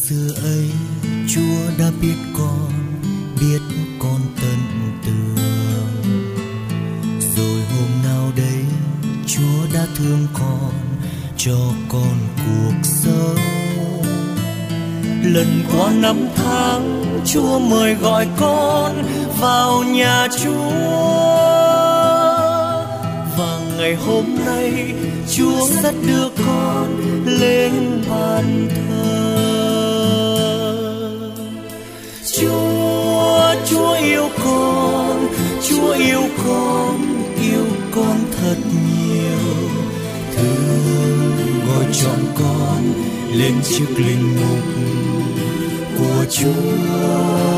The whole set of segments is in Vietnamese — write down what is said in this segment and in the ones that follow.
xưa ấy Chúa đã biết con tận tường. Rồi hôm nào đấy Chúa đã thương con, cho con cuộc sống. Lần qua năm tháng Chúa mời gọi con vào nhà Chúa. Và ngày hôm nay Chúa dắt đưa con lên bàn thờ. Chúa yêu con, Chúa yêu con thật nhiều. Thương gọi chọn con lên chiếc linh mục của Chúa.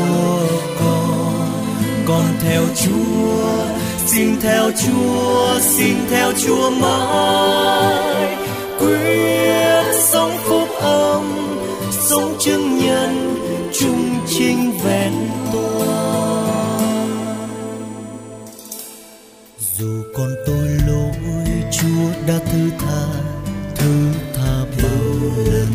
Con theo Chúa, xin theo Chúa, xin theo Chúa mãi. Quyết sống phúc âm, sống chứng nhân trung chính vẹn toàn. Dù con tôi lỗi, Chúa đã thứ tha bao lần.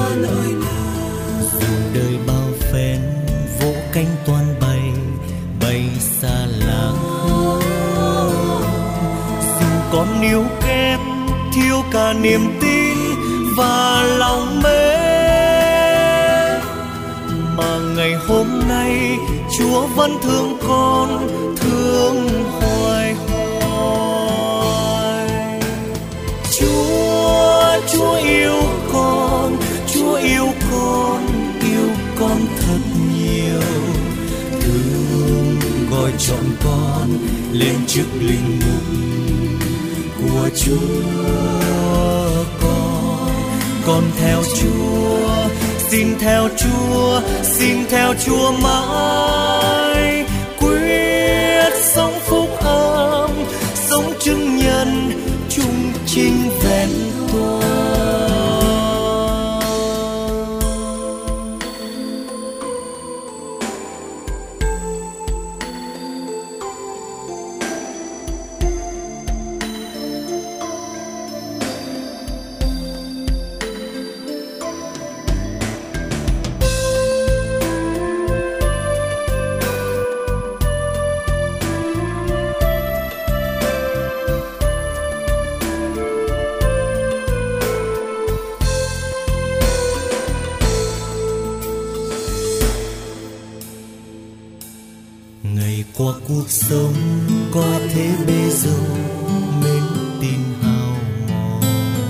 Dù đời bao phen vỗ cánh toan bay xa làng hương. Dù con yếu kém, thiếu cả niềm tin và lòng mến, mà ngày hôm nay Chúa vẫn thương con, thương hoài hoài. Chúa yêu con, Chúa yêu con thật nhiều. Thương gọi chọn con lên chức linh mục của Chúa. Con theo Chúa, xin theo Chúa, xin theo Chúa mãi. Quyết sống phúc âm, sống chứng nhân trung chính vẹn toàn. Ngày qua cuộc sống có thế bê dâu mến tin hao mòn.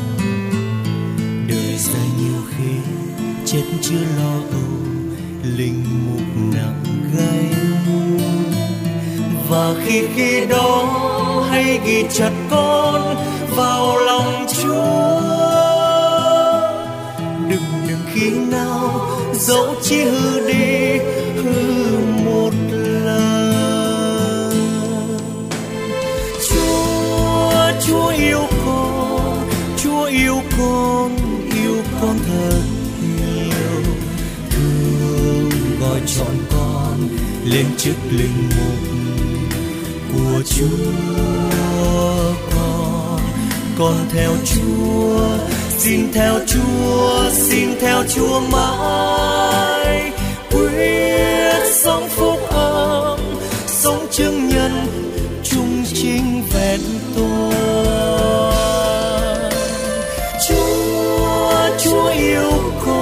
Đời dài nhiều khi chết chưa lo âu, linh mục nặng gánh. Và khi đó hãy ghi chặt con vào lòng Chúa. Đừng khi nào dẫu chỉ hư đi, hư một lần. Chúa yêu con thật nhiều. Thương gọi chọn con lên chức linh mục của Chúa. Con theo Chúa, xin theo Chúa, xin theo Chúa mãi. Quyết sống phúc âm, sống chứng nhân trung chính vẹn toàn. Chúa yêu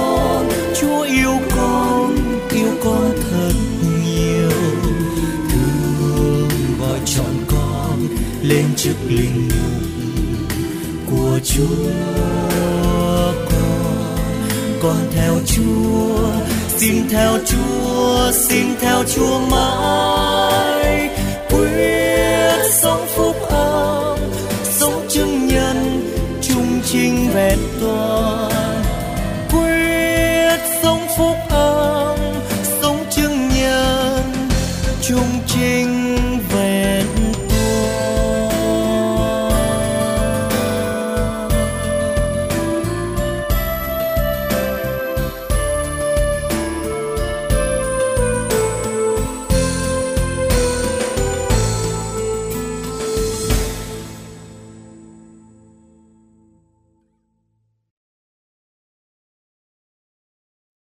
con thật nhiều. Thương gọi chọn con lên chức linh mục của Chúa. Con theo Chúa, xin theo Chúa, xin theo Chúa mãi. Quyết sống phúc âm, sống chứng nhân trung chính vẹn toàn.